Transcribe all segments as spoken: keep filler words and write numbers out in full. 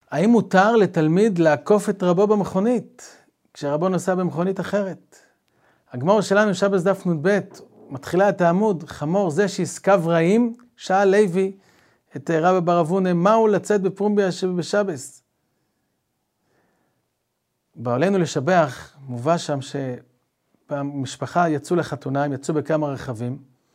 האם מותר לתלמיד לעקוף את רבו במכונית, כשרבו נוסע במכונית אחרת? הגמרא שלנו, שבס דף נ"ב, מתחילה את העמוד, חמור זה שיסקב רעים, שאל לוי את רבי בר אבונה, מהו לצאת בפומבי בשבס? בעולנו לשבח, מובא שם שבמשפחה יצאו לחתונה, הם יצאו בכמה רכבים,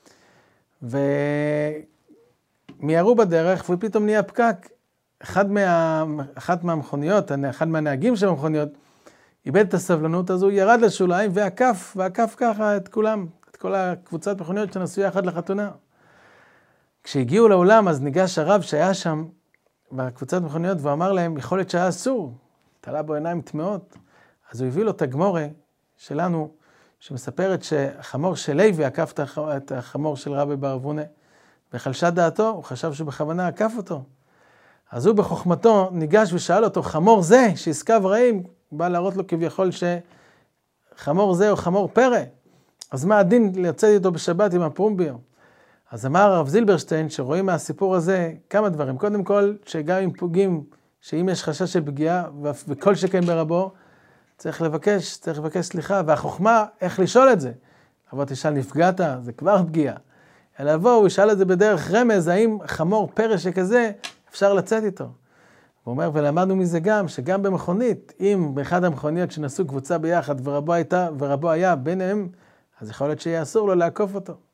ומיירו בדרך, ופתאום נהיה פקק. אחד מה, אחת מהמכוניות, אחד מהנהגים של המכוניות, איבד את הסבלנות הזו, ירד לשוליים ועקף, ועקף ככה את כולם, את כל הקבוצת מכוניות שנסעו יחד לחתונה. כשהגיעו לעולם, אז ניגש הרב שהיה שם בקבוצת מכוניות, ואמר להם, יכול להיות שהיה אסור, תלה בו עיניים תמאות. אז הוא הביא לו את הגמורה שלנו, שמספרת שהחמור של לוי עקף את החמור של רבי בר אבונה, וחלשה דעתו, הוא חשב שבכוונה עקף אותו. אז הוא בחוכמתו ניגש ושאל אותו, חמור זה שיסקב רעים, בא להראות לו כביכול שחמור זה הוא חמור פרא. אז מה הדין לצאת איתו בשבת עם הפומביר? אז אמר הרב זילברשטיין שרואים מהסיפור הזה כמה דברים. קודם כל, שגם אם פוגעים, שאם יש חשש של פגיעה, וכל שכן ברבו, צריך לבקש, צריך לבקש סליחה, והחוכמה, איך לשאול את זה? אבל תשאל, נפגעת, זה כבר פגיעה. אלא לבוא, הוא ישאל את זה בדרך רמז, האם חמור פרא שכזה, אפשר לצאת איתו. הוא אומר, ולמדנו מזה גם, שגם במכונית, אם באחד המכוניות שנסעו קבוצה ביחד, ורבו הייתה, ורבו היה ביניהם, אז יכול להיות שיהיה אסור לו לעקוף אותו.